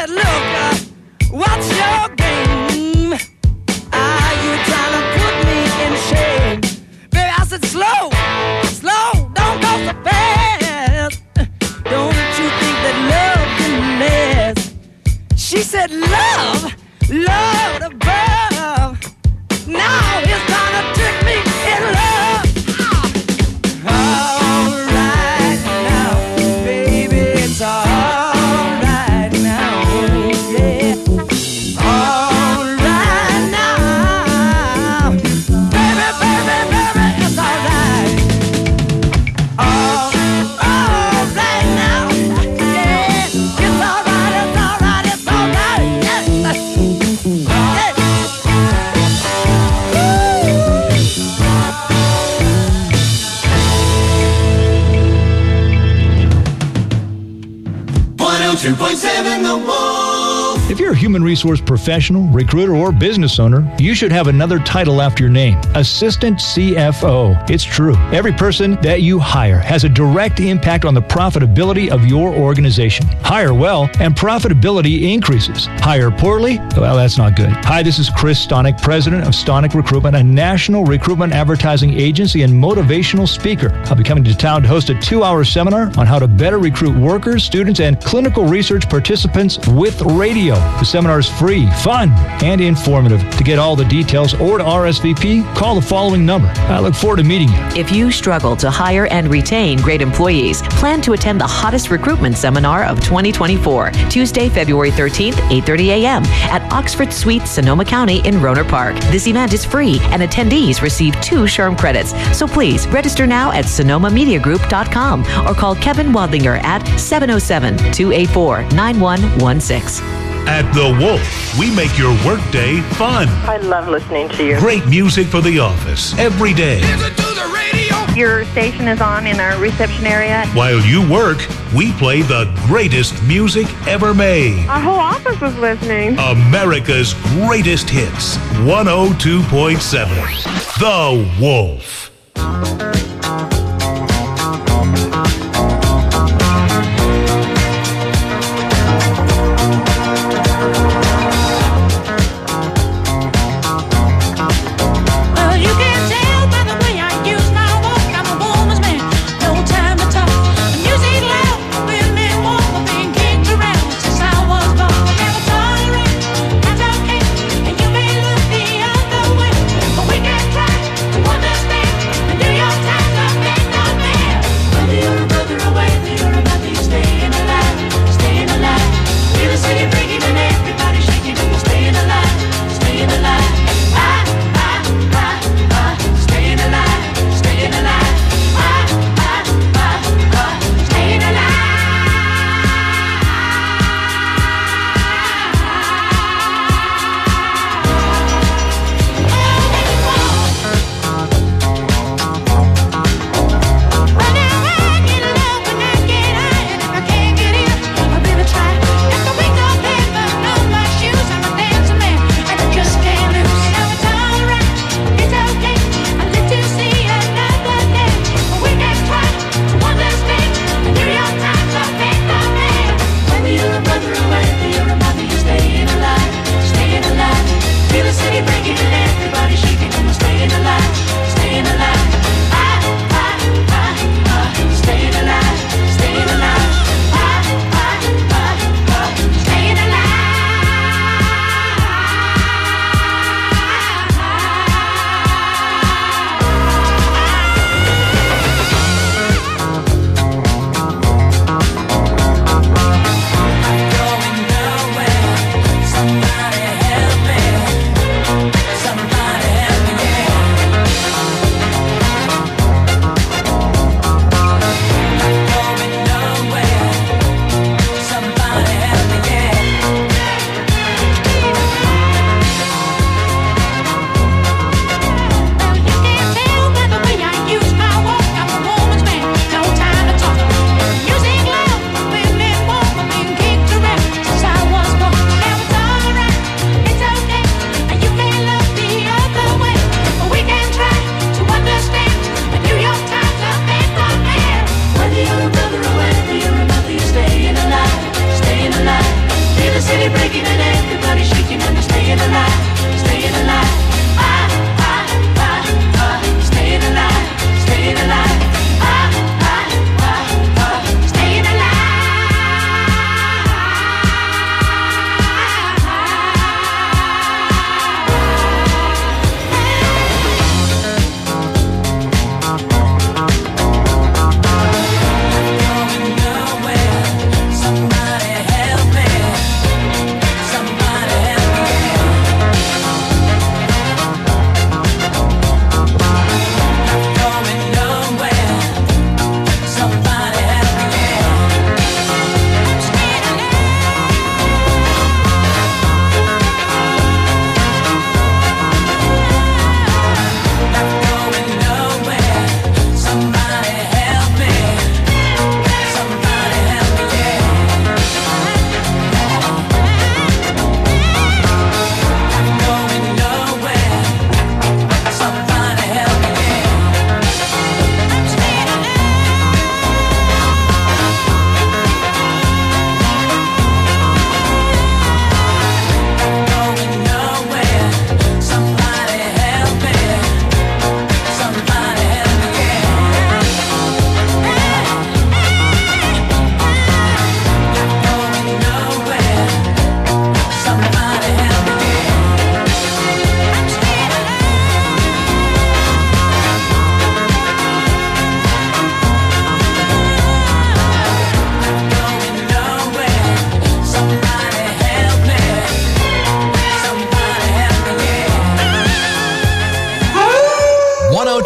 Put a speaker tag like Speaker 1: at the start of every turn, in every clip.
Speaker 1: said, look, what's your game? Are you trying to put me in shame? Baby, I said, slow, don't go so fast. Don't you think that love can last? She said, love above. Now it's trying to trick me in love. All right now, baby, it's all right now, yeah. All right now, baby, it's all right. All right now, yeah. It's all right, it's all right, yes. Yeah.
Speaker 2: 102.7 The Wolf.
Speaker 3: If you're a human resource professional, recruiter, or business owner, you should have another title after your name, Assistant CFO. It's true. Every person that you hire has a direct impact on the profitability of your organization. Hire well, and profitability increases. Hire poorly? Well, that's not good. Hi, this is Chris Stonick, president of Stonick Recruitment, a national recruitment advertising agency and motivational speaker. I'll be coming to town to host a 2-hour seminar on how to better recruit workers, students, and clinical research participants with radio. The seminar is free, fun, and informative. To get all the details or to RSVP, call the following number. I look forward to meeting you.
Speaker 4: If you struggle to hire and retain great employees, plan to attend the hottest recruitment seminar of 2024, Tuesday, February 13th, 8:30 a.m. at Oxford Suite, Sonoma County in Rohnert Park. This event is free, and attendees receive 2 SHRM credits. So please register now at sonomamediagroup.com or call Kevin Wadlinger at 707-284-9116.
Speaker 5: At The Wolf, we make your workday fun.
Speaker 6: I love listening to you.
Speaker 5: Great music for the office every day.
Speaker 6: Listen to the radio. Your station is on in our reception area.
Speaker 5: While you work, we play the greatest music ever made.
Speaker 6: Our whole office is listening.
Speaker 5: America's greatest hits. 102.7. The Wolf.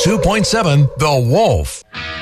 Speaker 7: 102.7 The Wolf.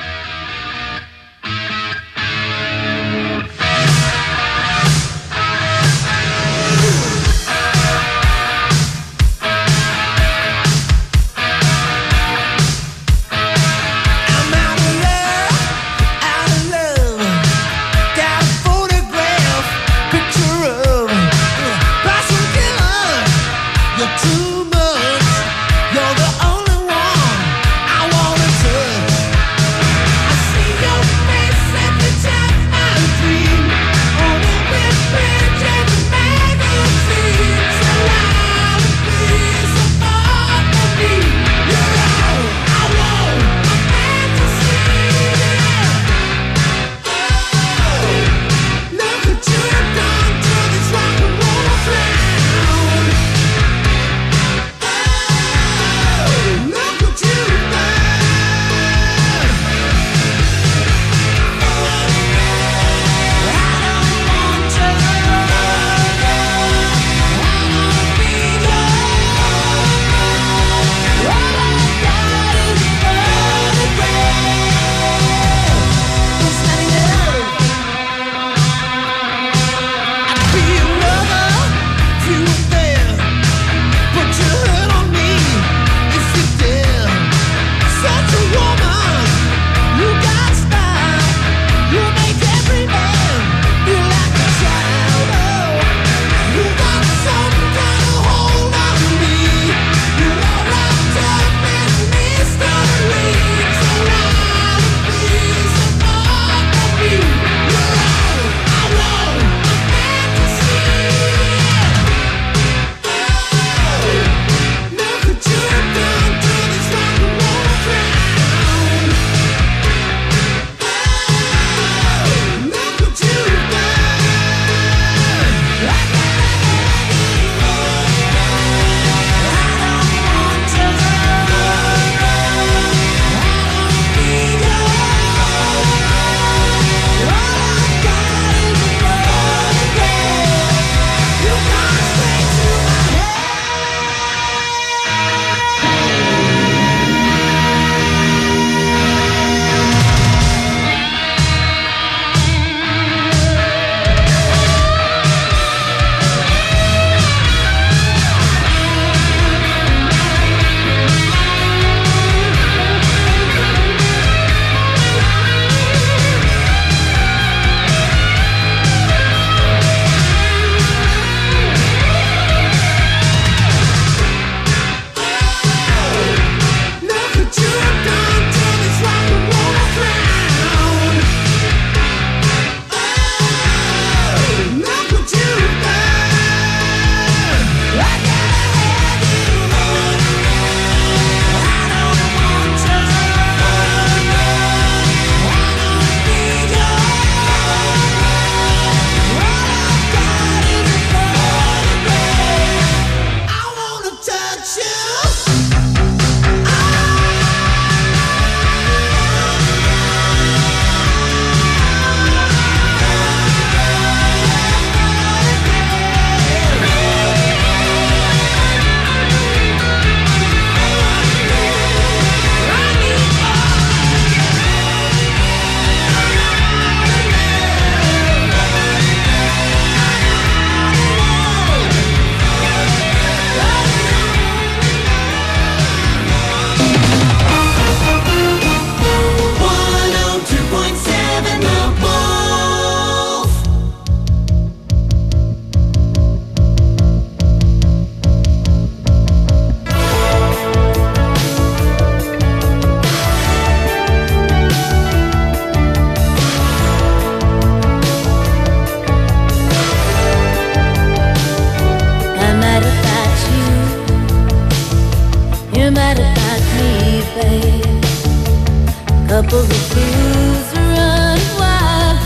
Speaker 8: couple of blues run wild,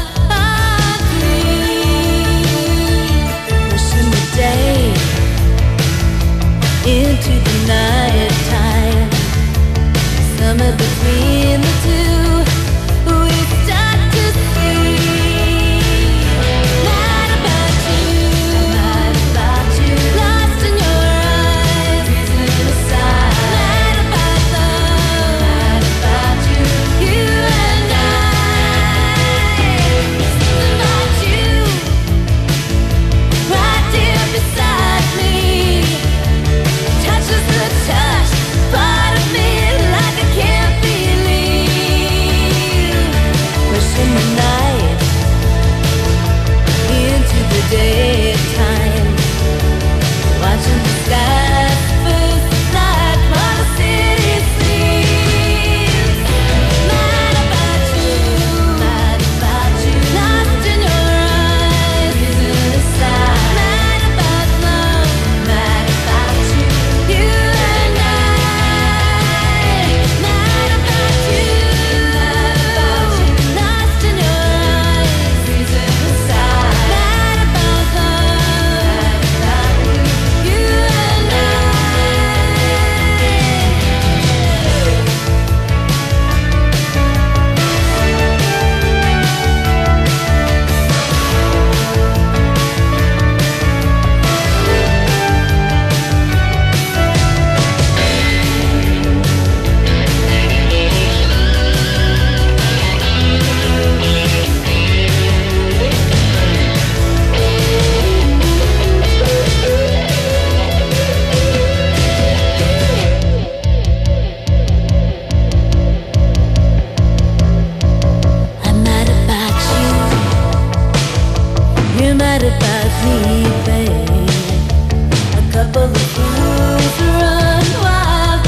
Speaker 8: I dream, pushing the day into the night time, somewhere between the two, we start to see. Night about you, lost in your eyes, breathing aside. Night about love, You're mad about me, babe. A couple of fools run wild.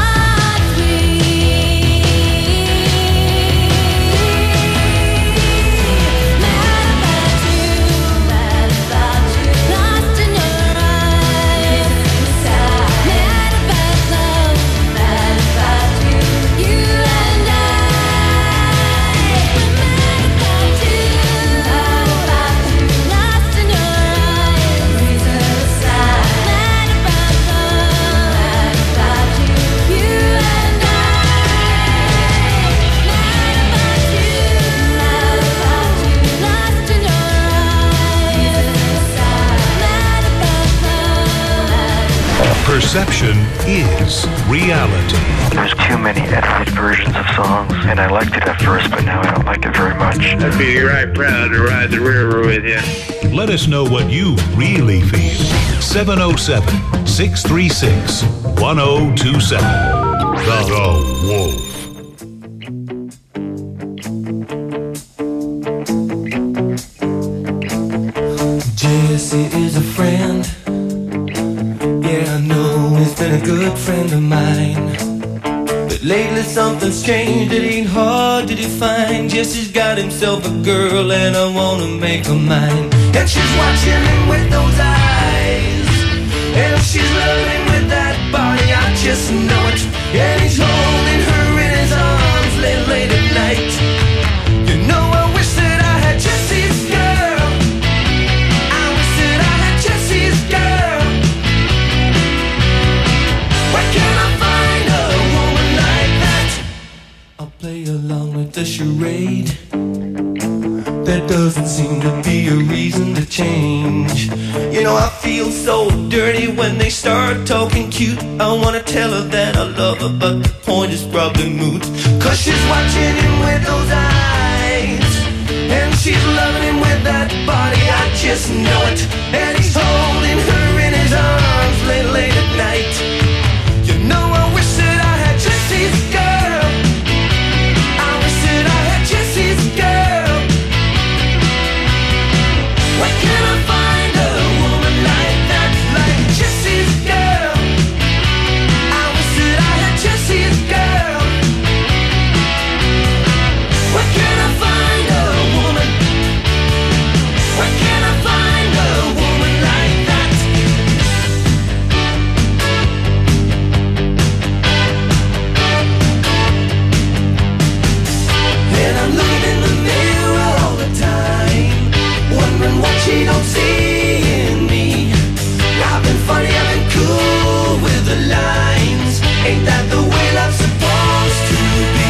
Speaker 5: Perception is reality.
Speaker 9: There's too many edited versions of songs, and I liked it at first, but now I don't like it very much.
Speaker 10: I'd be right proud to ride the river with you.
Speaker 5: Let us know what you really feel. 707-636-1027. The Wolf.
Speaker 11: Jesse is a friend. Yeah, I know he's been a good friend of mine. But lately something's changed, it ain't hard to define. Jesse's got himself a girl and I wanna make her mine. And she's watching him with those eyes, and she's loving with that body, I just know it. And he's holding her in his arms late at night. You know I wish that I had Jesse's girl. I wish that I had Jesse's girl. Where can I find a woman like that? I'll play along with the charade. There doesn't seem to be a reason to change. You know I feel so dirty when they start talking cute. I wanna tell her that I love her, but the point is probably moot. Cause she's watching him with those eyes, and she's loving him with that body, I just know it. And he's holding her in his arms late at night. You know I wish that I had Jesse's girl. I wish that I had Jesse's girl. Where can I find a woman like that, like Jesse's girl? I wish that I had Jesse's girl. Where can I find a woman? Where can I find a woman like that? And I'm looking in the mirror all the time, wondering what she don't see in me. I've been funny, I've been cool with the lines. Ain't that the way love's supposed to be?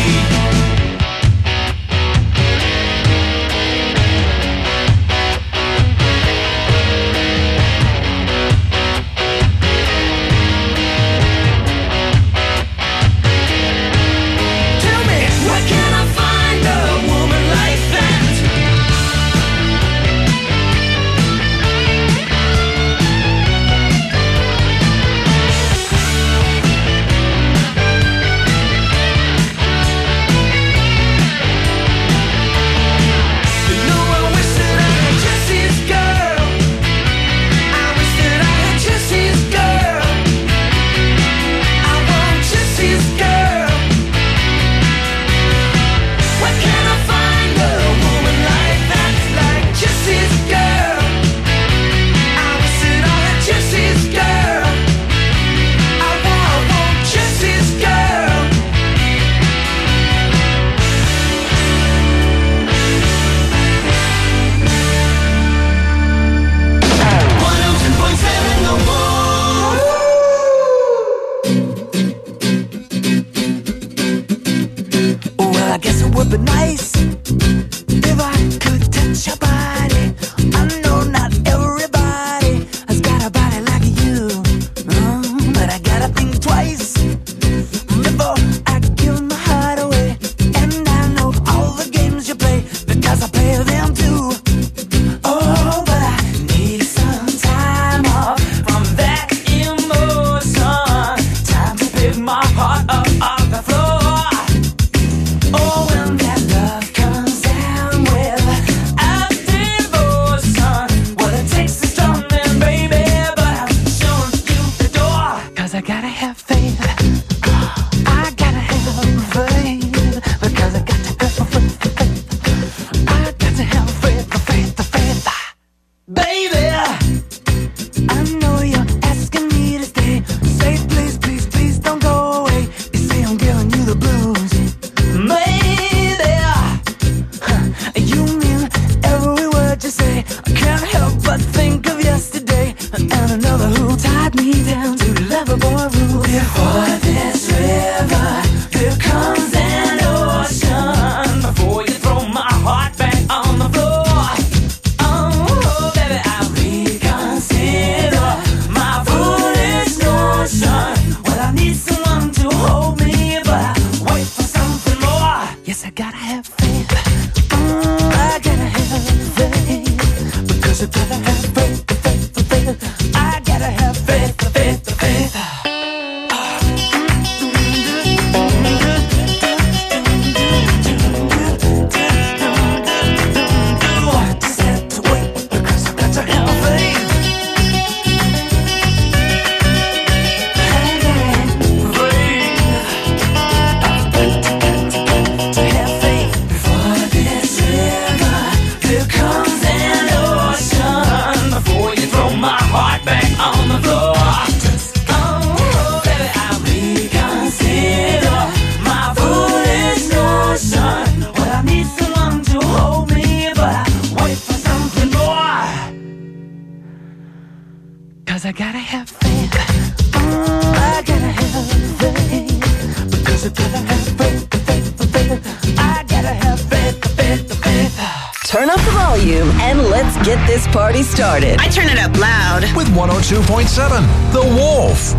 Speaker 11: Tell me, where can I find a woman like that?
Speaker 1: I can't help but think of yesterday and another who tied me down to Loverboy rule. Before this river, there comes an ocean. Before you throw my heart back on the floor. Oh, baby, I reconsider my foolish notion. Well, I need someone to hold me, but I wait for something more. Yes, I gotta have faith. I gotta have faith. Because I gotta have faith. I gotta have faith. I gotta have faith. I gotta have faith. Because I gotta have faith. I gotta have faith.
Speaker 12: Turn up the volume and let's get this party started.
Speaker 13: I turn it up loud.
Speaker 7: With 102.7, The Wolf.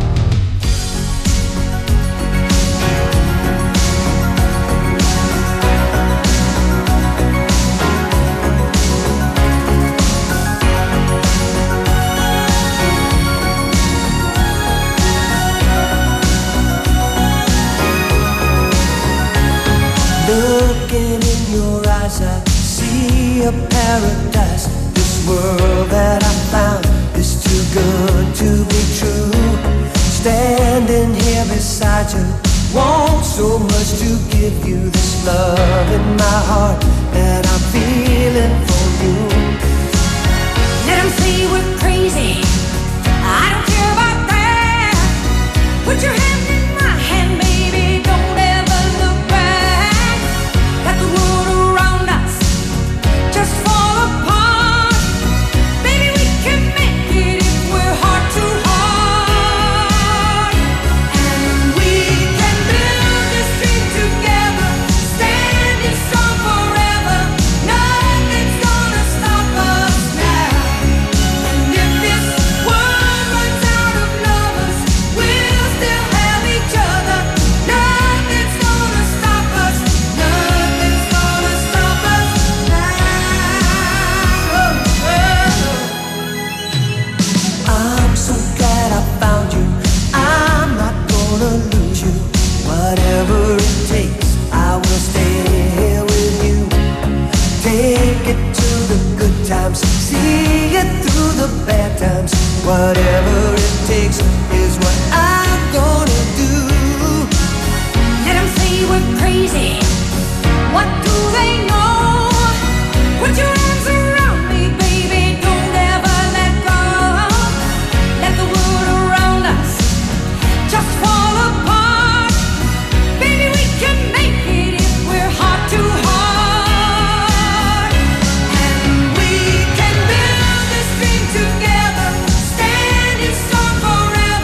Speaker 11: Looking in your eyes, I see a paradise. This world that I found is too good to be true. Standing here beside you, want so much to give you this love in my heart that I'm feeling for you.
Speaker 8: Let them say we're crazy. I don't care about that. Put your hand in my hand, baby. Don't ever look back. Let the world around us just fall apart. Baby, we can make it if we're heart to heart. And we can build this dream together, standing strong forever. Nothing's gonna stop us now. And if this world runs out of lovers, we'll still have each other. Nothing's gonna stop us. Nothing's gonna stop us now.
Speaker 11: I'm so glad I found you. I'm not gonna lose you. Whatever it takes, I will stay here with you. Take it to the good times, see it through the bad times. Whatever it takes is what I'm gonna do.
Speaker 8: Let them say we're crazy. What do they know? Put your arms around me, baby. Don't ever let go. Let the world around us just fall apart. Baby, we can make it if we're heart to heart. And we can build this dream together, standing strong forever.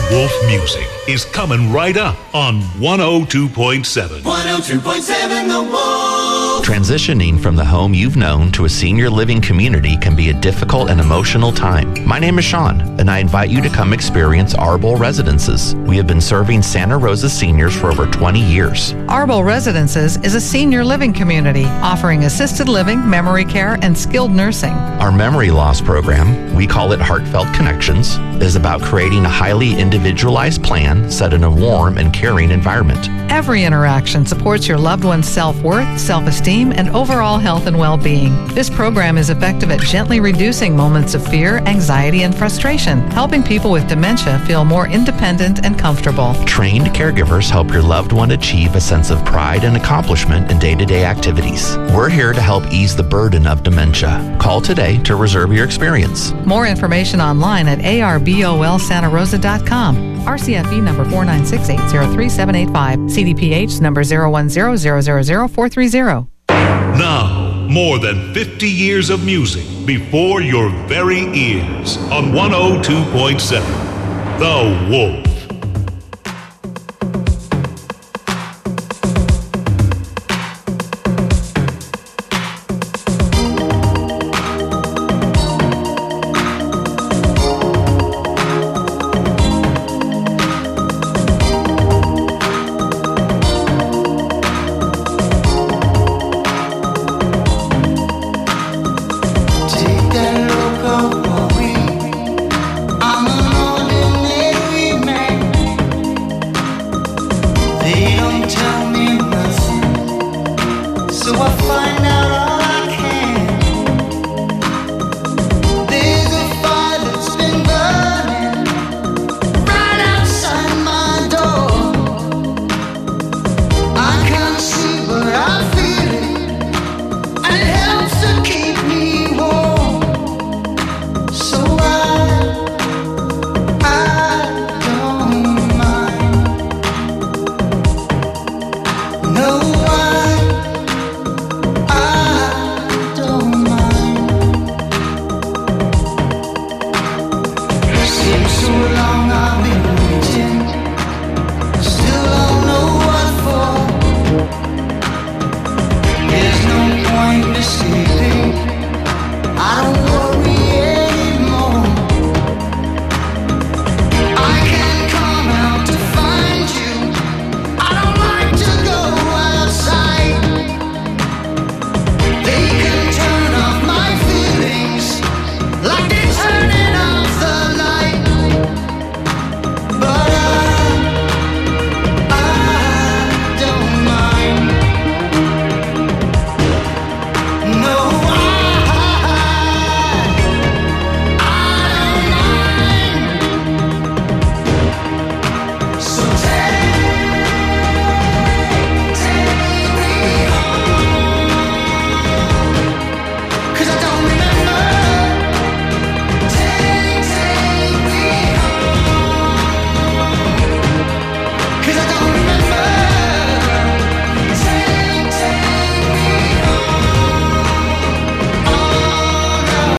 Speaker 5: Wolf music is coming right up on 102.7.
Speaker 2: 102.7 The Wolf.
Speaker 13: Transitioning from the home you've known to a senior living community can be a difficult and emotional time. My name is Sean, and I invite you to come experience Arbol Residences. We have been serving Santa Rosa seniors for over 20 years.
Speaker 14: Arbol Residences is a senior living community offering assisted living, memory care, and skilled nursing.
Speaker 13: Our memory loss program, we call it Heartfelt Connections, is about creating a highly individualized plan set in a warm and caring environment.
Speaker 14: Every interaction supports your loved one's self-worth, self-esteem, and overall health and well-being. This program is effective at gently reducing moments of fear, anxiety, and frustration, helping people with dementia feel more independent and comfortable.
Speaker 13: Trained caregivers help your loved one achieve a sense of pride and accomplishment in day-to-day activities. We're here to help ease the burden of dementia. Call today to reserve your experience.
Speaker 14: More information online at arbolsantarosa.com. RCFE number 496803785. CDPH number 010000430.
Speaker 5: Now, more than 50 years of music before your very ears on 102.7 The Wolf.
Speaker 8: So long I've been